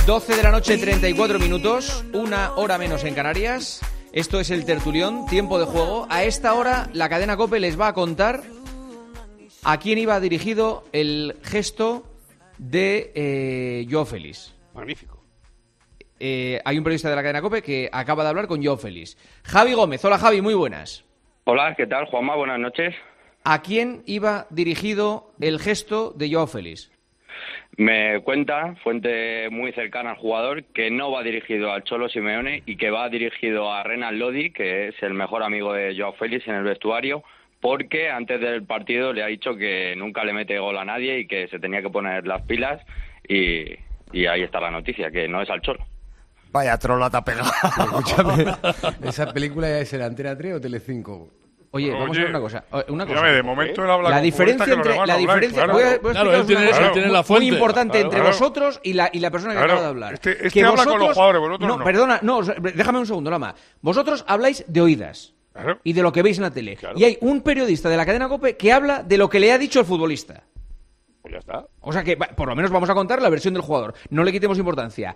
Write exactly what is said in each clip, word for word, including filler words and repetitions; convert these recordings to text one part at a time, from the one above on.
doce de la noche, treinta y cuatro minutos, una hora menos en Canarias. Esto es el Tertulión, tiempo de juego. A esta hora la cadena COPE les va a contar a quién iba dirigido el gesto de eh, Joao Félix. Magnífico. Eh, hay un periodista de la cadena COPE que acaba de hablar con Joao Félix. Javi Gómez, hola Javi, muy buenas. Hola, ¿qué tal, Juanma? Buenas noches. ¿A quién iba dirigido el gesto de Joao Félix? Me cuenta, fuente muy cercana al jugador, que no va dirigido al Cholo Simeone y que va dirigido a Renan Lodi, que es el mejor amigo de Joao Félix en el vestuario, porque antes del partido le ha dicho que nunca le mete gol a nadie y que se tenía que poner las pilas, y, y ahí está la noticia, que no es al Cholo. Vaya trolata pegada. Escúchame, ¿esa película es en Antena tres o Telecinco? Oye, Oye, vamos a ver una cosa. Una cosa. Dígame, de momento él habla la con diferencia que entre los la demás no diferencia habláis, voy a, claro. voy a Claro, él tiene, explicaros una él cosa tiene la muy fuente. importante Claro, entre claro. vosotros y la y la persona que Claro, acaba de hablar. este- este Que habla con los vosotros- jugadores, vosotros no, no. perdona, no, déjame un segundo, Lama. Vosotros habláis de oídas Claro. y de lo que veis en la tele. Claro. Y hay un periodista de la cadena COPE que habla de lo que le ha dicho el futbolista. Pues ya está. O sea que, va, por lo menos vamos a contar la versión del jugador. No le quitemos importancia.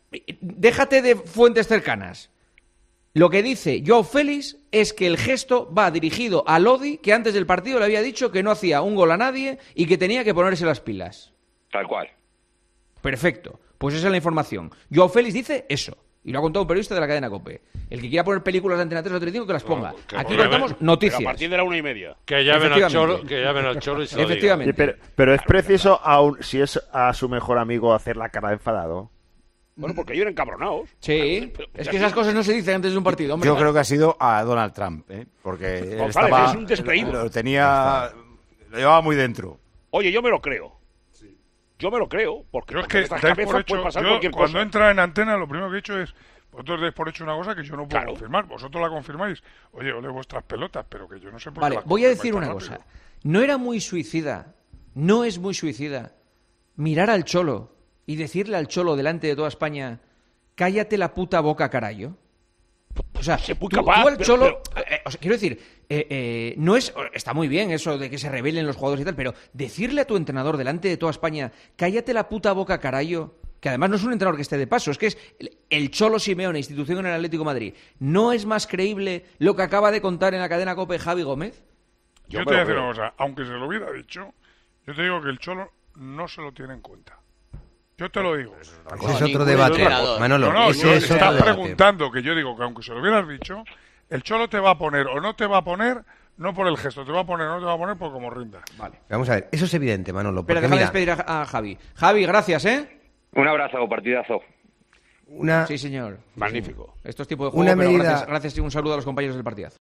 Déjate de fuentes cercanas. Lo que dice Joao Félix es que el gesto va dirigido a Lodi, que antes del partido le había dicho que no hacía un gol a nadie y que tenía que ponerse las pilas. Tal cual. Perfecto. Pues esa es la información. Joao Félix dice eso. Y lo ha contado un periodista de la cadena COPE. El que quiera poner películas de Antena tres o Telecinco, que las ponga. que Aquí ponga- contamos Pero a noticias. partir de la una y media. Que llamen al Efectivamente. Cholo, que llamen al Cholo y se lo digan. Efectivamente. Sí, pero, pero es preciso, aun si es a su mejor amigo, hacer la cara de enfadado. Bueno, porque ellos eran cabronados. Sí. Pero- Es que esas cosas no se dicen antes de un partido, hombre. Yo creo que ha sido a Donald Trump, ¿eh? Porque él González, estaba, es un descreído. lo tenía, lo llevaba muy dentro. Oye, yo me lo creo. Yo me lo creo, porque Yo es porque que en estas dais por cabezas hecho, puede pasar yo, cualquier cuando cosa. entra en antena, lo primero que he hecho es, vosotros dais por hecho una cosa que yo no puedo Claro. confirmar. Vosotros la confirmáis. Oye, ole vuestras pelotas, pero que yo no sé por qué Vale, las voy a confirmáis decir tan una rápido. cosa. ¿No era muy suicida, no es muy suicida, mirar al Cholo y decirle al Cholo delante de toda España, cállate la puta boca, carayo? O sea, Se tú, puede capaz, tú al pero- Cholo... pero- eh, o sea, quiero decir, eh, eh, no es... Está muy bien eso de que se rebelen los jugadores y tal, pero decirle a tu entrenador delante de toda España, cállate la puta boca, carayo, que además no es un entrenador que esté de paso, es que es el, el Cholo Simeone, institución en el Atlético de Madrid, ¿no es más creíble lo que acaba de contar en la cadena COPE Javi Gómez? Yo, Yo te me voy a lo decir creo. una cosa. Aunque se lo hubiera dicho, yo te digo que el Cholo no se lo tiene en cuenta. Yo te lo digo. Ese es otro debate, Manolo. No, no, ese yo es otro estás debate. preguntando que yo digo que aunque se lo hubieras dicho, el Cholo te va a poner o no te va a poner, no por el gesto, te va a poner o no te va a poner por como rinda. Vale. Vamos a ver, eso es evidente, Manolo. Pero Porque déjame mira, despedir a, a Javi. Javi, gracias, ¿eh? Un abrazo, partidazo. una, Sí, señor. Magnífico. Esto es tipo de juego, Una pero medida- gracias, gracias y un saludo a los compañeros del partidazo.